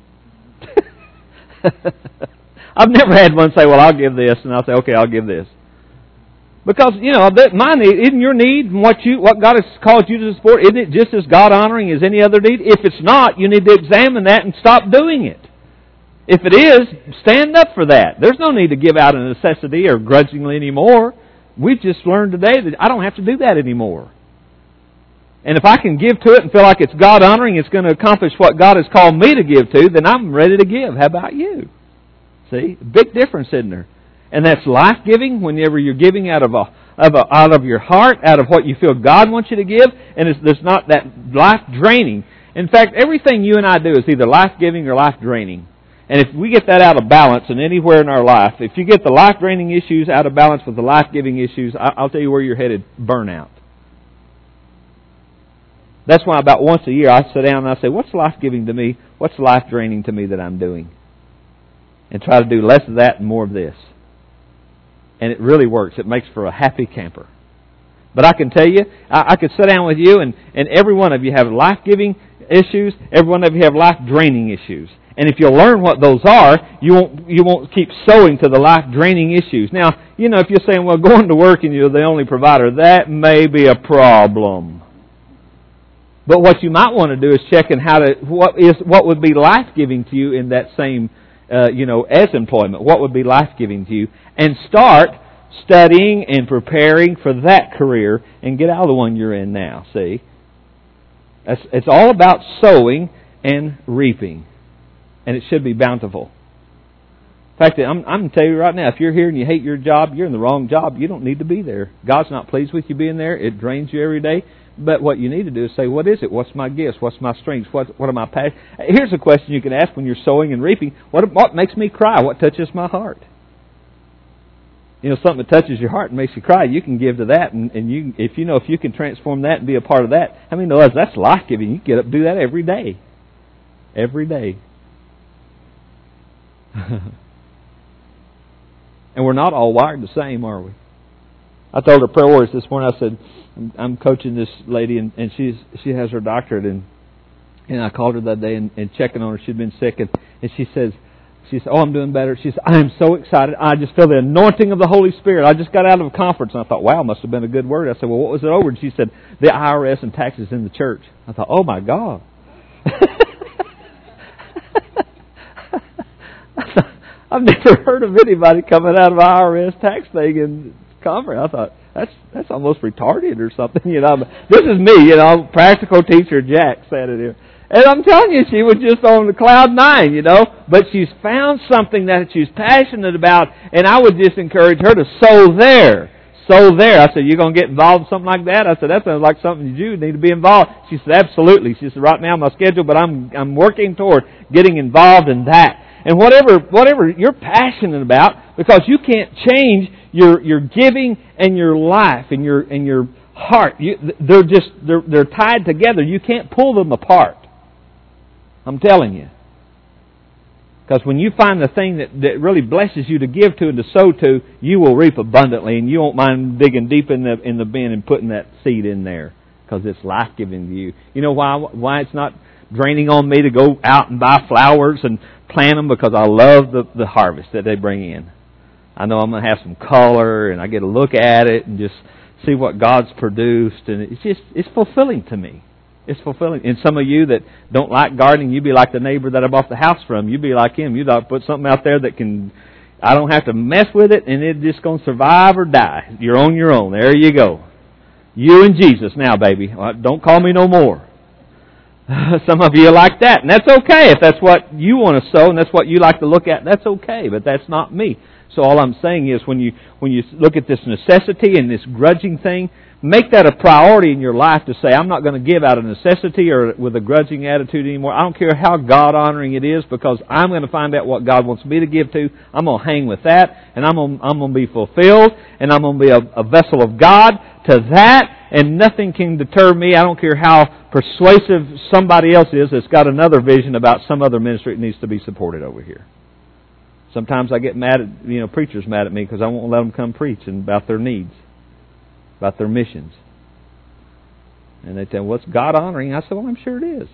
I've never had one say, well, I'll give this, and I'll say, okay, I'll give this. Because, you know, my need, isn't your need and what you what God has called you to support, isn't it just as God-honoring as any other need? If it's not, you need to examine that and stop doing it. If it is, stand up for that. There's no need to give out a necessity or grudgingly anymore. We've just learned today that I don't have to do that anymore. And if I can give to it and feel like it's God-honoring, it's going to accomplish what God has called me to give to, then I'm ready to give. How about you? See? Big difference, isn't there? And that's life-giving whenever you're giving out of, a, of a, out of your heart, out of what you feel God wants you to give, and it's, there's not that life-draining. In fact, everything you and I do is either life-giving or life-draining. And if we get that out of balance in anywhere in our life, if you get the life-draining issues out of balance with the life-giving issues, I'll tell you where you're headed, burnout. That's why about once a year I sit down and I say, what's life-giving to me? What's life-draining to me that I'm doing? And try to do less of that and more of this. And it really works. It makes for a happy camper. But I can tell you, I, I could sit down with you and, and every one of you have life-giving issues. Every one of you have life-draining issues. And if you'll learn what those are, you won't you won't keep sowing to the life-draining issues. Now, you know, if you're saying, well, going to work and you're the only provider, that may be a problem. But what you might want to do is check in how to what is what would be life-giving to you in that same, uh, you know, as employment. What would be life-giving to you, and start studying and preparing for that career and get out of the one you're in now. See, it's, it's all about sowing and reaping. And it should be bountiful. In fact, I'm, I'm going to tell you right now, if you're here and you hate your job, you're in the wrong job. You don't need to be there. God's not pleased with you being there. It drains you every day. But what you need to do is say, what is it? What's my gifts? What's my strengths? What, what am I passionate? Here's a question you can ask when you're sowing and reaping. What, what makes me cry? What touches my heart? You know, something that touches your heart and makes you cry, you can give to that. And, and you, if you know, if you can transform that and be a part of that, I mean, no, that's life-giving. You get up and do that every day. Every day. And we're not all wired the same, are we? I told her prayer warriors this morning, I said, I'm, I'm coaching this lady, and, and she's she has her doctorate, and and I called her that day and, and checking on her. She'd been sick, and, and she says, she said, oh, I'm doing better. She said, I am so excited. I just feel the anointing of the Holy Spirit. I just got out of a conference, and I thought, wow, must have been a good word. I said, well, what was it over? And she said, the I R S and taxes in the church. I thought, oh, my God. I've never heard of anybody coming out of I R S tax thing in conference. I thought, that's that's almost retarded or something. You know, this is me, you know, practical teacher Jack said it here. And I'm telling you, she was just on the cloud nine, you know. But she's found something that she's passionate about, and I would just encourage her to sow there. Sow there. I said, you're going to get involved in something like that? I said, that sounds like something you need to be involved. She said, absolutely. She said, right now my schedule, but I'm I'm working toward getting involved in that. And whatever whatever you're passionate about, because you can't change your your giving and your life and your and your heart. You, they're just they're they're tied together. You can't pull them apart. I'm telling you. Because when you find the thing that, that really blesses you to give to and to sow to, you will reap abundantly, and you won't mind digging deep in the in the bin and putting that seed in there, because it's life-giving to you. You know why why it's not draining on me to go out and buy flowers and plant them? Because I love the, the harvest that they bring in. I know I'm going to have some color, and I get to look at it and just see what God's produced, and it's just it's fulfilling to me. It's fulfilling. And some of you that don't like gardening, you be like the neighbor that I bought the house from. You be like him. You'd ought to put something out there that can, I don't have to mess with it, and it's just going to survive or die. You're on your own. There you go. You and Jesus now, baby. Don't call me no more. Some of you are like that, and that's okay. If that's what you want to sow and that's what you like to look at, that's okay, but that's not me. So all I'm saying is when you when you look at this necessity and this grudging thing, make that a priority in your life to say, I'm not going to give out of necessity or with a grudging attitude anymore. I don't care how God-honoring it is, because I'm going to find out what God wants me to give to. I'm going to hang with that, and I'm going, I'm going to be fulfilled, and I'm going to be a, a vessel of God to that, and nothing can deter me. I don't care how persuasive somebody else is that's got another vision about some other ministry that needs to be supported over here. Sometimes I get mad at, you know, preachers mad at me because I won't let them come preach and about their needs, about their missions. And they tell me, what's God honoring? I said, well, I'm sure it is.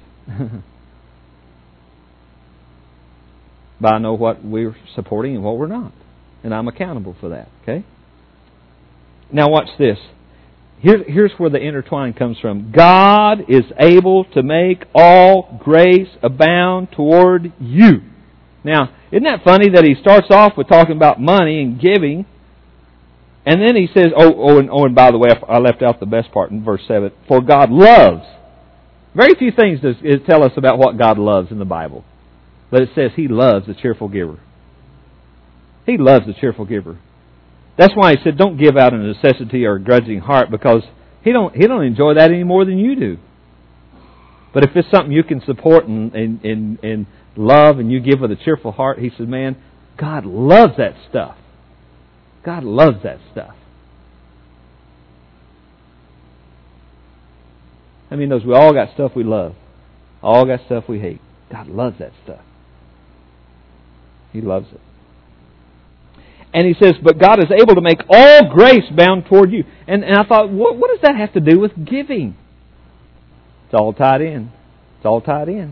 But I know what we're supporting and what we're not. And I'm accountable for that, okay? Now watch this. Here, here's where the intertwine comes from. God is able to make all grace abound toward you. Now, isn't that funny that he starts off with talking about money and giving, and then he says, oh, oh, and, oh, and by the way, I left out the best part in verse seven. For God loves. Very few things does it tell us about what God loves in the Bible. But it says He loves a cheerful giver. He loves a cheerful giver. That's why He said, don't give out a necessity or a grudging heart, because He don't He don't enjoy that any more than you do. But if it's something you can support and, and, and, and love, and you give with a cheerful heart, He says, man, God loves that stuff. God loves that stuff. I mean, those we all got stuff we love. All got stuff we hate. God loves that stuff. He loves it. And he says, but God is able to make all grace bound toward you. And, and I thought, what, what does that have to do with giving? It's all tied in. It's all tied in.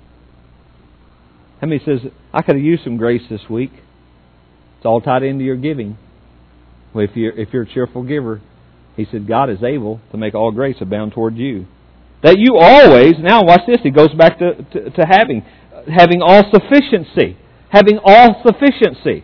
How many says, I could have used some grace this week? It's all tied into your giving. Well, if you're, if you're a cheerful giver, he said, God is able to make all grace abound toward you. That you always, now watch this, he goes back to, to, to having, having all sufficiency. Having all sufficiency.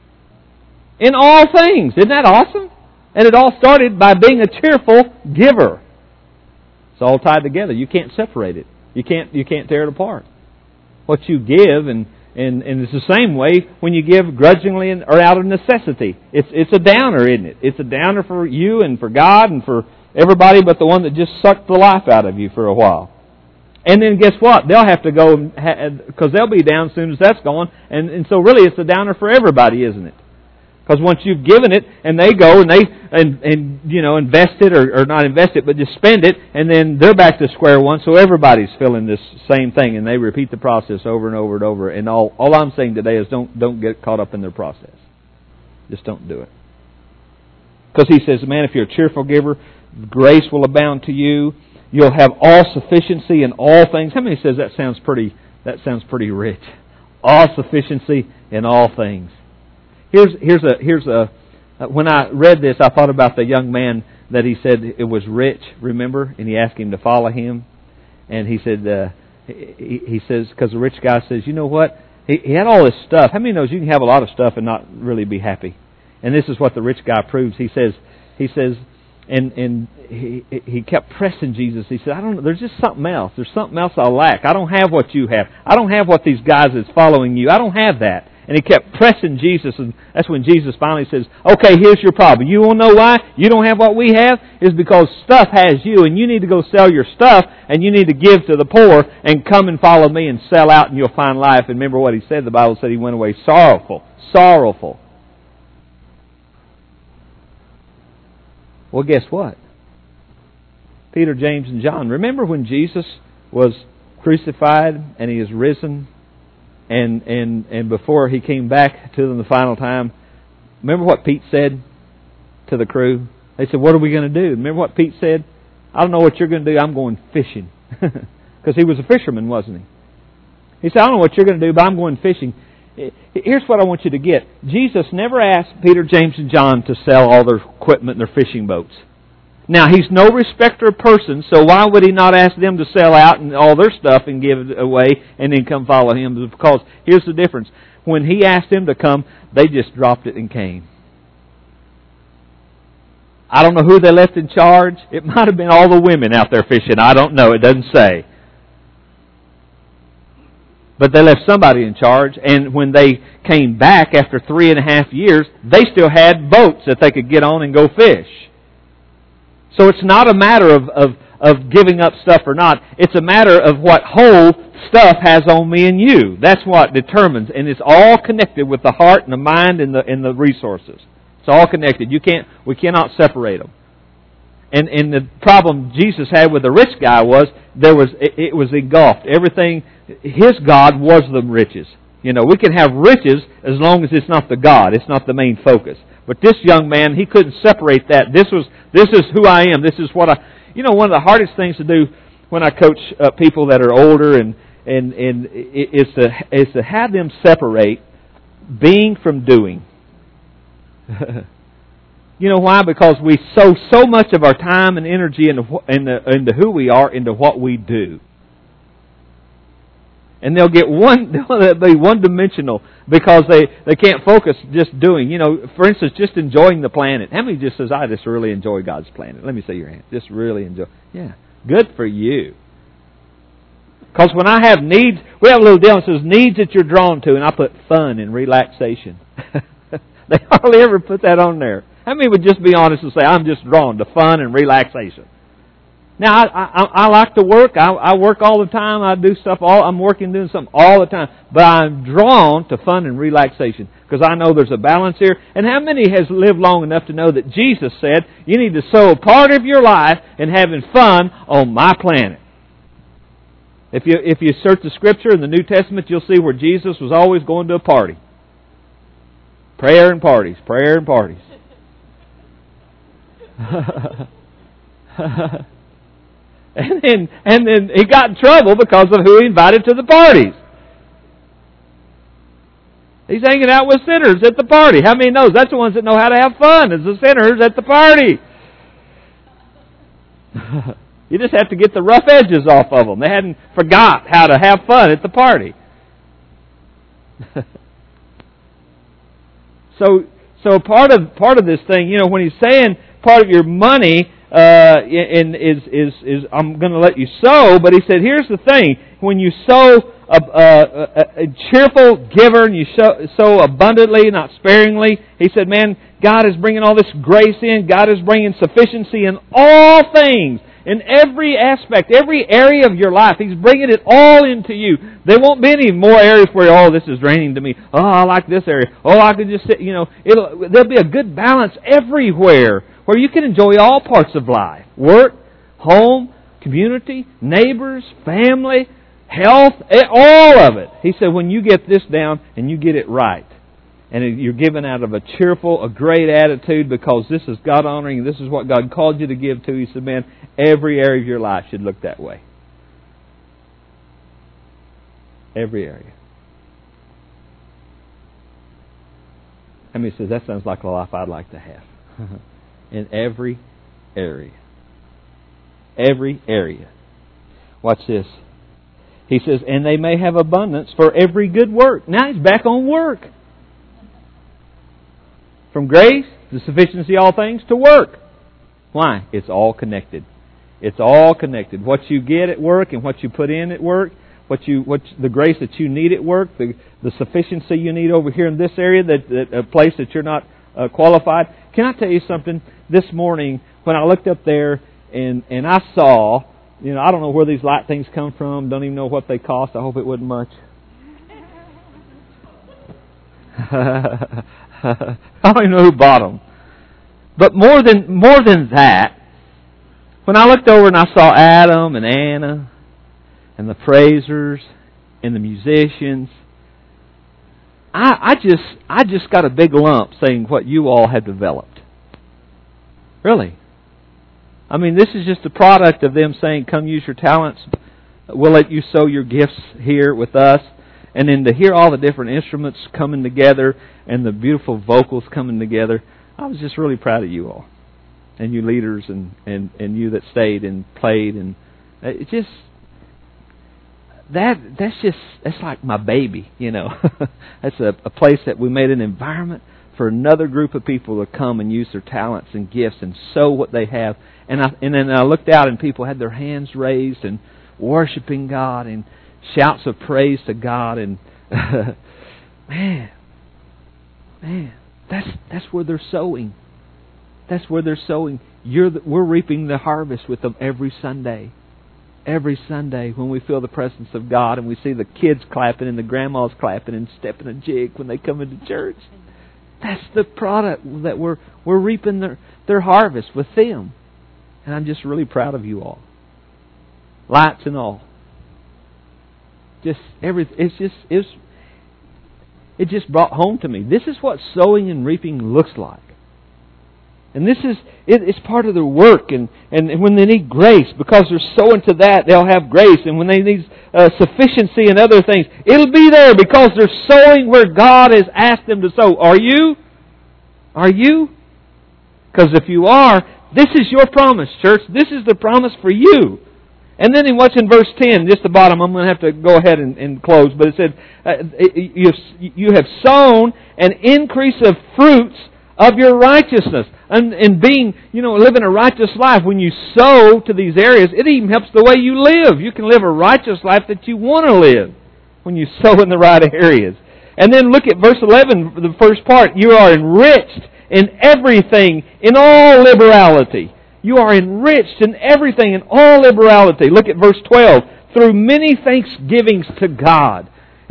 In all things. Isn't that awesome? And it all started by being a cheerful giver. It's all tied together. You can't separate it. You can't, you can't tear it apart. What you give, and, and, and it's the same way when you give grudgingly or out of necessity. It's, it's a downer, isn't it? It's a downer for you and for God and for everybody but the one that just sucked the life out of you for a while. And then guess what? They'll have to go, because they'll be down as soon as that's gone. And, and so really it's a downer for everybody, isn't it? Because once you've given it, and they go and they and, and you know invest it, or, or not invest it, but just spend it, and then they're back to square one. So everybody's feeling this same thing, and they repeat the process over and over and over. And all all I'm saying today is don't don't get caught up in their process. Just don't do it. Because he says, man, if you're a cheerful giver, grace will abound to you. You'll have all sufficiency in all things. How many says that sounds pretty? That sounds pretty rich. All sufficiency in all things. Here's here's a here's a. When I read this, I thought about the young man that he said it was rich. Remember, and he asked him to follow him, and he said uh, he, he says because the rich guy says, you know what? He, he had all this stuff. How many knows you can have a lot of stuff and not really be happy? And this is what the rich guy proves. He says he says. And and he he kept pressing Jesus. He said, I don't know, there's just something else. There's something else I lack. I don't have what you have. I don't have what these guys that's following you. I don't have that. And he kept pressing Jesus, and that's when Jesus finally says, okay, here's your problem. You want to know why you don't have what we have? It's because stuff has you, and you need to go sell your stuff, and you need to give to the poor, and come and follow me and sell out, and you'll find life. And remember what he said? The Bible said he went away sorrowful. Sorrowful. Well, guess what? Peter, James, and John. Remember when Jesus was crucified and He is risen, and and and before He came back to them the final time, remember what Pete said to the crew? They said, what are we going to do? Remember what Pete said? I don't know what you're going to do. I'm going fishing. Because he was a fisherman, wasn't he? He said, I don't know what you're going to do, but I'm going fishing. Here's what I want you to get. Jesus never asked Peter, James, and John to sell all their equipment and their fishing boats. Now, He's no respecter of persons, so why would He not ask them to sell out and all their stuff and give it away and then come follow Him? Because here's the difference. When He asked them to come, they just dropped it and came. I don't know who they left in charge. It might have been all the women out there fishing. I don't know. It doesn't say. But they left somebody in charge, and when they came back after three and a half years, they still had boats that they could get on and go fish. So it's not a matter of, of, of giving up stuff or not. It's a matter of what whole stuff has on me and you. That's what determines, and it's all connected with the heart and the mind and the and the resources. It's all connected. You can't. We cannot separate them. And and the problem Jesus had with the rich guy was there was it, it was engulfed. Everything. His God was the riches. You know, we can have riches as long as it's not the God. It's not the main focus. But this young man, he couldn't separate that. This was, this is who I am. This is what I... You know, one of the hardest things to do when I coach uh, people that are older and and and is to is to have them separate being from doing. You know why? Because we sow so much of our time and energy into into, into who we are, into what we do. And they'll get one, they'll be one-dimensional because they, they can't focus just doing. You know, for instance, just enjoying the planet. How many just says, I just really enjoy God's planet? Let me see your hand. Just really enjoy. Yeah, good for you. Because when I have needs, we have a little deal that says needs that you're drawn to, and I put fun and relaxation. They hardly ever put that on there. How many would just be honest and say, I'm just drawn to fun and relaxation? Now, I, I, I like to work. I, I work all the time. I do stuff all. I'm working doing something all the time. But I'm drawn to fun and relaxation. because I know there's a balance here. And how many has lived long enough to know that Jesus said, you need to sow a part of your life in having fun on my planet? If you if you search the Scripture in the New Testament, you'll see where Jesus was always going to a party. Prayer and parties, prayer and parties. and then and then he got in trouble because of who he invited to the parties. He's hanging out with sinners at the party. How many knows that's the ones that know how to have fun, is the sinners at the party? You just have to get the rough edges off of them. They hadn't forgot how to have fun at the party. so, so part of part of this thing, you know, when he's saying part of your money uh, in, is is is I'm going to let you sow, but he said, here's the thing: when you sow a, a, a, a cheerful giver and you sow, sow abundantly, not sparingly, he said, man, God is bringing all this grace in. God is bringing sufficiency in all things. In every aspect, every area of your life, He's bringing it all into you. There won't be any more areas where, oh, this is draining to me. Oh, I like this area. Oh, I could just sit, you know. It'll, there'll be a good balance everywhere where you can enjoy all parts of life. Work, home, community, neighbors, family, health, all of it. He said, when you get this down and you get it right, and you're given out of a cheerful, a great attitude because this is God-honoring and this is what God called you to give to. He said, man, every area of your life should look that way. Every area. I mean, he says, that sounds like a life I'd like to have. In every area. Every area. Watch this. He says, and they may have abundance for every good work. Now he's back on work. From grace, the sufficiency of all things, to work. Why? It's all connected. It's all connected. What you get at work and what you put in at work, what you, what the grace that you need at work, the, the sufficiency you need over here in this area, that, that a place that you're not uh, qualified. Can I tell you something? This morning, when I looked up there and, and I saw, you know, I don't know where these light things come from. Don't even know what they cost. I hope it wasn't much. I don't even know who bought them. But more than more than that, when I looked over and I saw Adam and Anna and the praisers and the musicians, I, I just I just got a big lump saying what you all have developed. Really. I mean, this is just a product of them saying, come use your talents. We'll let you sow your gifts here with us. And then to hear all the different instruments coming together and the beautiful vocals coming together, I was just really proud of you all. And you leaders and, and, and you that stayed and played. And it just, that that's just, that's like my baby, you know. That's a, a place that we made an environment for another group of people to come and use their talents and gifts and sow what they have. And I, and then I looked out and people had their hands raised and worshiping God and shouts of praise to God, and man, man, that's that's where they're sowing. That's where they're sowing. You're the, we're reaping the harvest with them every Sunday. Every Sunday when we feel the presence of God and we see the kids clapping and the grandmas clapping and stepping a jig when they come into church. That's the product that we're we're reaping their, their harvest with them. And I'm just really proud of you all. Lights and all. Just every it's just it's it just brought home to me. This is what sowing and reaping looks like. And this is it, it's part of their work. And, and when they need grace, because they're sowing to that, they'll have grace. And when they need uh, sufficiency and other things, it'll be there because they're sowing where God has asked them to sow. Are you? Are you? Because if you are, this is your promise, church. This is the promise for you. And then in what's in verse ten, just the bottom, I'm going to have to go ahead and, and close. But it said, uh, you, you have sown an increase of fruits of your righteousness. And, and being, you know, living a righteous life, when you sow to these areas, it even helps the way you live. You can live a righteous life that you want to live when you sow in the right areas. And then look at verse eleven, the first part. You are enriched in everything, in all liberality. You are enriched in everything, in all liberality. Look at verse twelve. Through many thanksgivings to God.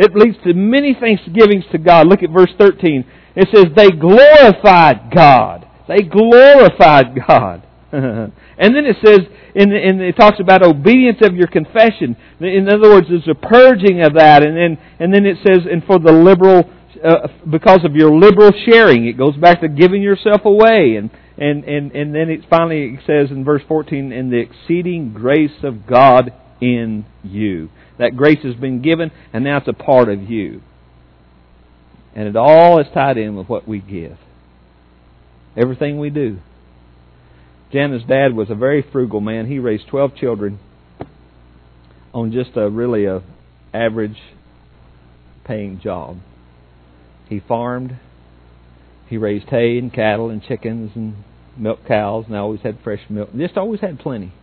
It leads to many thanksgivings to God. Look at verse thirteen. It says, they glorified God. They glorified God. And then it says, and it talks about obedience of your confession. In other words, there's a purging of that. And then, and then it says, and for the liberal, uh, because of your liberal sharing, it goes back to giving yourself away. And and and and then it finally says in verse fourteen, and the exceeding grace of God in you. That grace has been given, and now it's a part of you. And it all is tied in with what we give. Everything we do. Jana's dad was a very frugal man. He raised twelve children on just a really a average paying job. He farmed. He raised hay and cattle and chickens and milk cows, and always had fresh milk. Just always had plenty.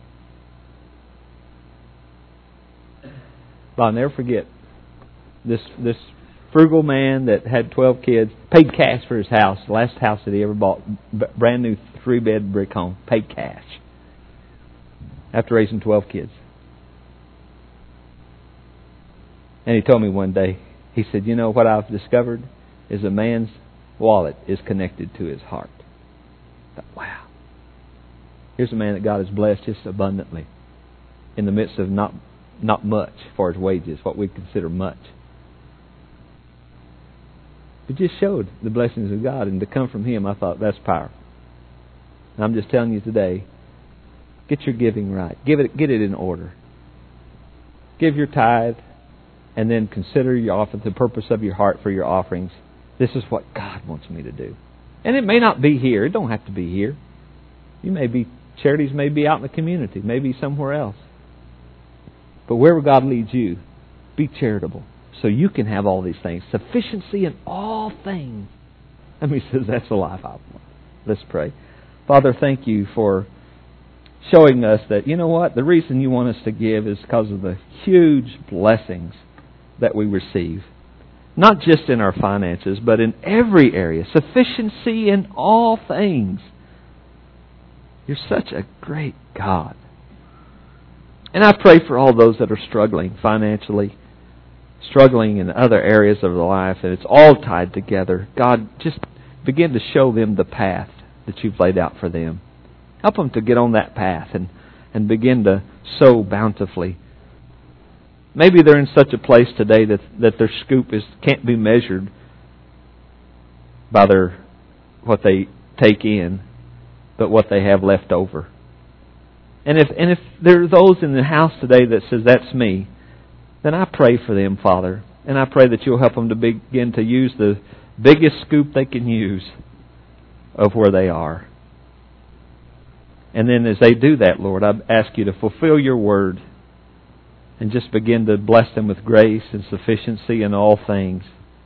But I'll never forget this this frugal man that had twelve kids, paid cash for his house, the last house that he ever bought, brand new three bed brick home, paid cash after raising twelve kids. And he told me one day, he said, you know what I've discovered is a man's wallet is connected to his heart. I thought, wow. Here's a man that God has blessed just abundantly in the midst of not not much for his wages, what we consider much. It just showed the blessings of God, and to come from Him, I thought, that's powerful. And I'm just telling you today, get your giving right. Give it, get it in order. Give your tithe, and then consider your offer, the purpose of your heart for your offerings. This is what God wants me to do. And it may not be here. It don't have to be here. You may be, charities may be out in the community, maybe somewhere else. But wherever God leads you, be charitable. So you can have all these things. Sufficiency in all things. I mean, he says that's the life I want. Let's pray. Father, thank you for showing us that, you know what, the reason you want us to give is because of the huge blessings that we receive. Not just in our finances, but in every area. Sufficiency in all things. You're such a great God. And I pray for all those that are struggling financially, struggling in other areas of their life, and it's all tied together. God, just begin to show them the path that you've laid out for them. Help them to get on that path and, and begin to sow bountifully. Maybe they're in such a place today that, that their scoop is can't be measured by their what they take in, but what they have left over. And if and if there are those in the house today that says, that's me, then I pray for them, Father. And I pray that you'll help them to begin to use the biggest scoop they can use of where they are. And then as they do that, Lord, I ask you to fulfill your word and just begin to bless them with grace and sufficiency in all things.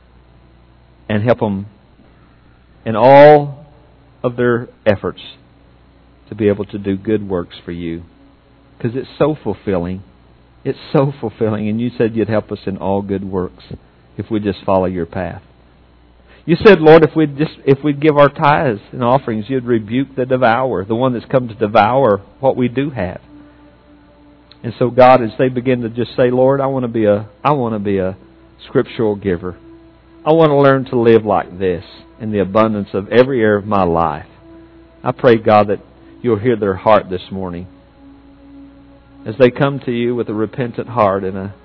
And help them in all of their efforts to be able to do good works for you. Because it's so fulfilling. It's so fulfilling. And you said you'd help us in all good works if we just follow your path. You said, Lord, if we'd just if we'd give our tithes and offerings, you'd rebuke the devourer, the one that's come to devour what we do have. And so, God, as they begin to just say, Lord, I want to be a I want to be a scriptural giver. I want to learn to live like this in the abundance of every area of my life. I pray, God, that you'll hear their heart this morning as they come to you with a repentant heart and a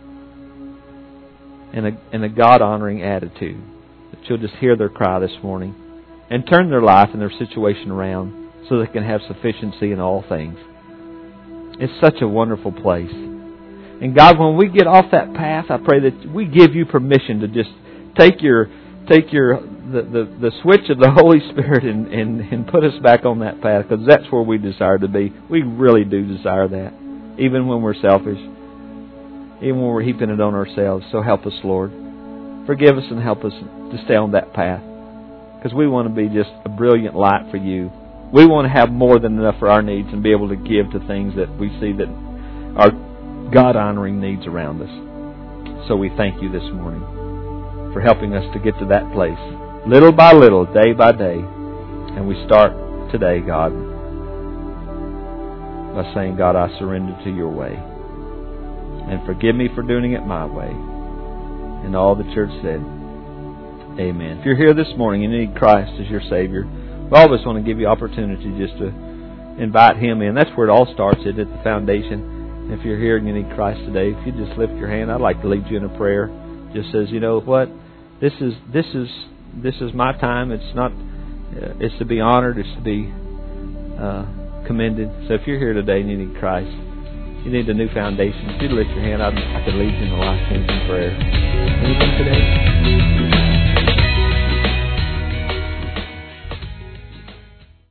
and a, and a God-honoring attitude. That you'll just hear their cry this morning and turn their life and their situation around so they can have sufficiency in all things. It's such a wonderful place. And God, when we get off that path, I pray that we give you permission to just take your take your the, the, the switch of the Holy Spirit and, and, and put us back on that path, because that's where we desire to be. We really do desire that, even when we're selfish, even when we're heaping it on ourselves. So help us, Lord. Forgive us and help us to stay on that path, because we want to be just a brilliant light for you. We want to have more than enough for our needs and be able to give to things that we see that are God-honoring needs around us. So we thank you this morning for helping us to get to that place, little by little, day by day. And we start today, God, by saying, God, I surrender to your way. And forgive me for doing it my way. And all the church said, amen. If you're here this morning and you need Christ as your Savior, we always want to give you opportunity just to invite Him in. That's where it all starts, at the foundation. If you're here and you need Christ today, if you just lift your hand, I'd like to lead you in a prayer. Just says, you know what? This is this is this is my time. It's not. Uh, it's to be honored. It's to be uh, commended. So if you're here today and you need Christ, you need a new foundation. If you lift your hand, I, I could lead you in a life-changing prayer. Anything today?